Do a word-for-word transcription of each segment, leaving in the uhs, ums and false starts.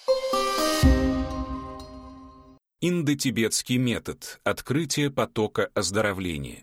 Индотибетский метод открытия потока оздоровления.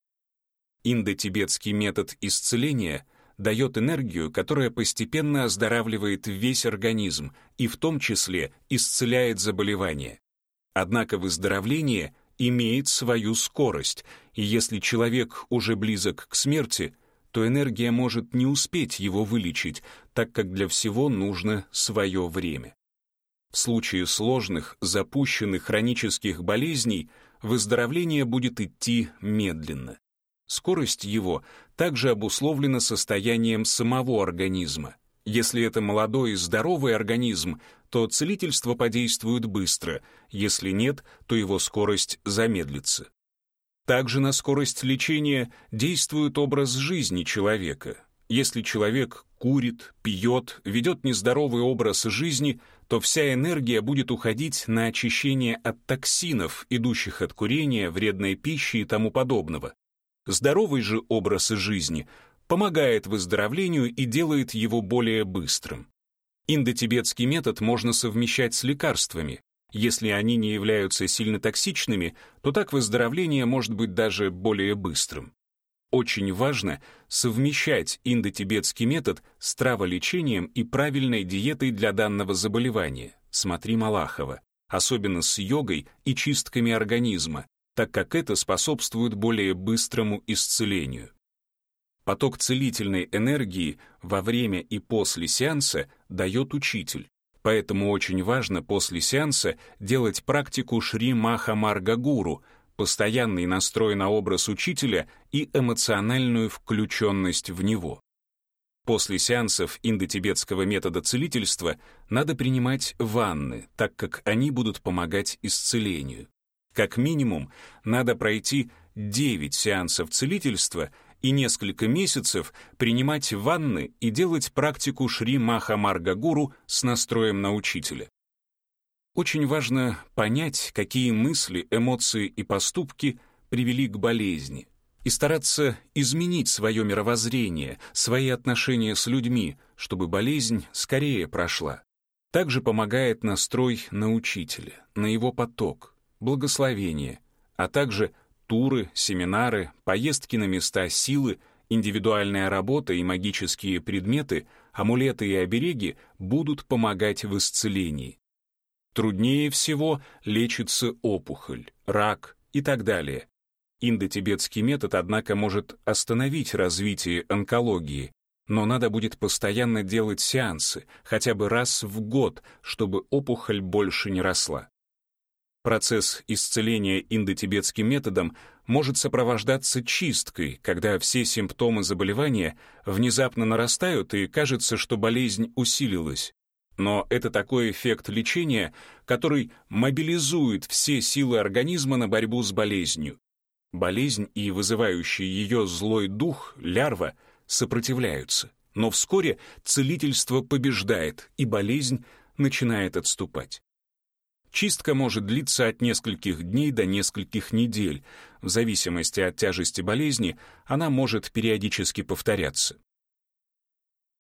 Индотибетский метод исцеления дает энергию, которая постепенно оздоравливает весь организм и в том числе исцеляет заболевания. Однако выздоровление имеет свою скорость, и если человек уже близок к смерти, то энергия может не успеть его вылечить, так как для всего нужно свое время. В случае сложных, запущенных хронических болезней выздоровление будет идти медленно. Скорость его также обусловлена состоянием самого организма. Если это молодой и здоровый организм, то целительство подействует быстро, если нет, то его скорость замедлится. Также на скорость лечения действует образ жизни человека. Если человек курит, пьет, ведет нездоровый образ жизни, то вся энергия будет уходить на очищение от токсинов, идущих от курения, вредной пищи и тому подобного. Здоровый же образ жизни помогает выздоровлению и делает его более быстрым. Индотибетский метод можно совмещать с лекарствами. Если они не являются сильно токсичными, то так выздоровление может быть даже более быстрым. Очень важно совмещать индотибетский метод с траволечением и правильной диетой для данного заболевания. Смотри Малахова. Особенно с йогой и чистками организма, так как это способствует более быстрому исцелению. Поток целительной энергии во время и после сеанса дает учитель. Поэтому очень важно после сеанса делать практику Шри Маха Марга Гуру, постоянный настрой на образ учителя и эмоциональную включенность в него. После сеансов индотибетского метода целительства надо принимать ванны, так как они будут помогать исцелению. Как минимум, надо пройти девять сеансов целительства и несколько месяцев принимать ванны и делать практику Шри Маха Марга Гуру с настроем на учителя. Очень важно понять, какие мысли, эмоции и поступки привели к болезни, и стараться изменить свое мировоззрение, свои отношения с людьми, чтобы болезнь скорее прошла. Также помогает настрой на учителя, на его поток, благословение, а также туры, семинары, поездки на места силы, индивидуальная работа и магические предметы, амулеты и обереги будут помогать в исцелении. Труднее всего лечится опухоль, рак и так далее. Индотибетский метод, однако, может остановить развитие онкологии, но надо будет постоянно делать сеансы, хотя бы раз в год, чтобы опухоль больше не росла. Процесс исцеления индотибетским методом может сопровождаться чисткой, когда все симптомы заболевания внезапно нарастают и кажется, что болезнь усилилась. Но это такой эффект лечения, который мобилизует все силы организма на борьбу с болезнью. Болезнь и вызывающий ее злой дух, лярва, сопротивляются. Но вскоре целительство побеждает, и болезнь начинает отступать. Чистка может длиться от нескольких дней до нескольких недель. В зависимости от тяжести болезни она может периодически повторяться.